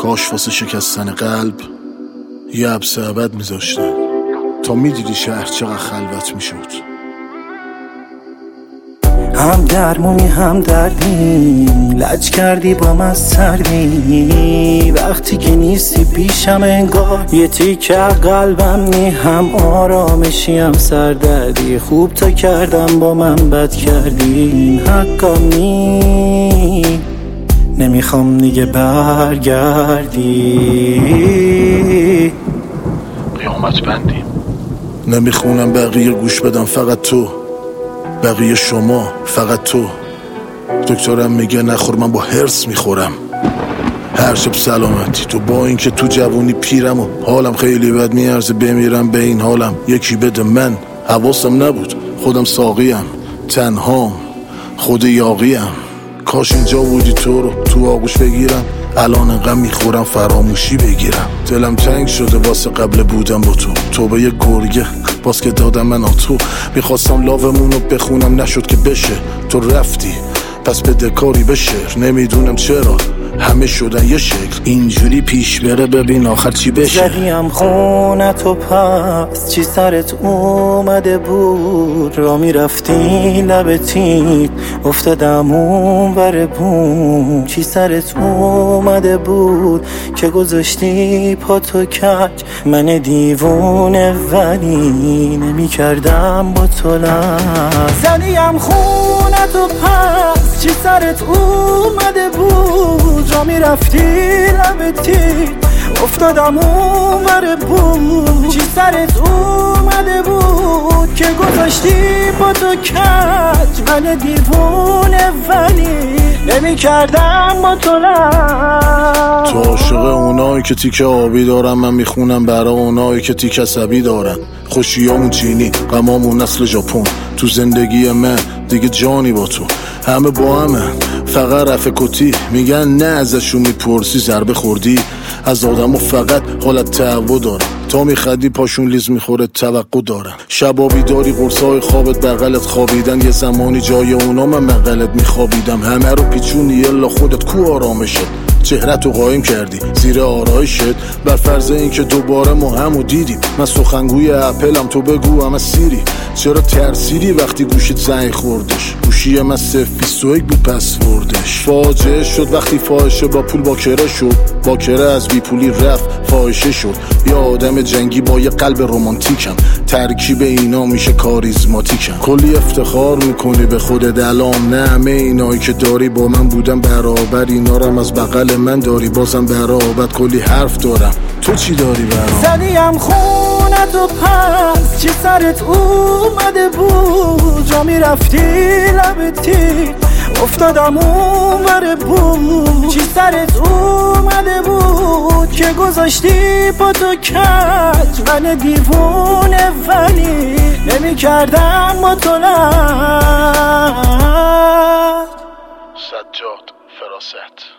کاش واسه شکستن قلب یه حبس ابد میذاشتن تا میدیدی شهر چقدر خلوت میشد. هم درمونی هم دردی، لج کردی با من سردی، وقتی که نیستی پیشم انگار یه تیکه قلبم نی، هم آرامشی هم سردردی، خوب تا کردم با من بد کردی، این حقم نی، نمیخوام دیگه برگردی. قیامت بندیم نمیخونم بقیه گوش بدم، فقط تو، بقیه شما، فقط تو. دکترم میگه نخور، من با هرس میخورم هر شب سلامتی تو، با اینکه تو جوونی پیرم و حالم خیلی بد میارزه بمیرم به این حالم. یکی بده من، حواسم نبود خودم ساقیم، تنهام خود یاقیم. کاش اینجا بودی تو رو تو آغوش بگیرم، الان غم میخورم فراموشی بگیرم. دلم تنگ شده واسه قبل بودم با تو به یه گرگه باز که دادم من تو. میخواستم لاومونو بخونم نشد که بشه، تو رفتی پس به دکاری به شعر. نمیدونم چرا همه شدن یه شکل، اینجوری پیش بره ببین آخر چی بشه. زدیم خونت و پس چی سرت اومده بود، را میرفتی لب تیک افتادم اون بر بوم. چی سرت اومده بود که گذاشتی پاتو کج، من دیوونه ولی نمی کردم با تو لج. زدیم خونت و پس چی سرت اومده بود، جا میرفتی لبتی افتادم اون بر بود. چی سرت اومده بود که گذاشتی با تو کج، من دیوونه ولی نمی کردم با تو لج. تو عاشق اونایی که تیکه آبی دارن، من میخونم برای اونایی که تیکه عصبی دارن. خوشیامون چینی، غمامون نسل ژاپن، تو زندگی من دیگه جانی با تو. همه با همه فقط رفع کتی، میگن نه ازشون میپرسی ضربه خوردی. از آدمو فقط حالت تهوع دارن، تا میخدی پاشون لیز میخوره توقع دارن. شبا بیداری قرصای خوابت بغلت خوابیدن، یه زمانی جای اونا من بغلت میخوابیدم. همه رو پیچونی یلا خودت کو آرامشت، چهره‌تو قایم کردی زیر آرایشت. بر فرض این که دوباره ما همو دیدیم، من سخنگوی اپلم تو بگو همه سیری. چرا ترسیدی وقتی گوشت زنگ خوردش؟ گوشی من 021 بود پسوردش. فاجعه شد وقتی فاحشه با پول باکره شد، باکره از بی پولی رفت فاحشه شد. یا آدم جنگی با یه قلب رمانتیکم، ترکیب اینا میشه کاریزماتیکم. کلی افتخار میکنی به خودت الان، نه همه اینایی که داری با من بودن برابر، اینا رو از بغل من داری بازم برابر. کلی حرف دارم، تو چی داری برام؟ زدیم خونت و پس چی سرت اومده بود، جا میرفتی لبتی افتادم اون بر بود. چی سرت اومده بود که گذاشتی با تو کج، من دیوونه ولی نمی کردم با تو لج. سجاد فراست.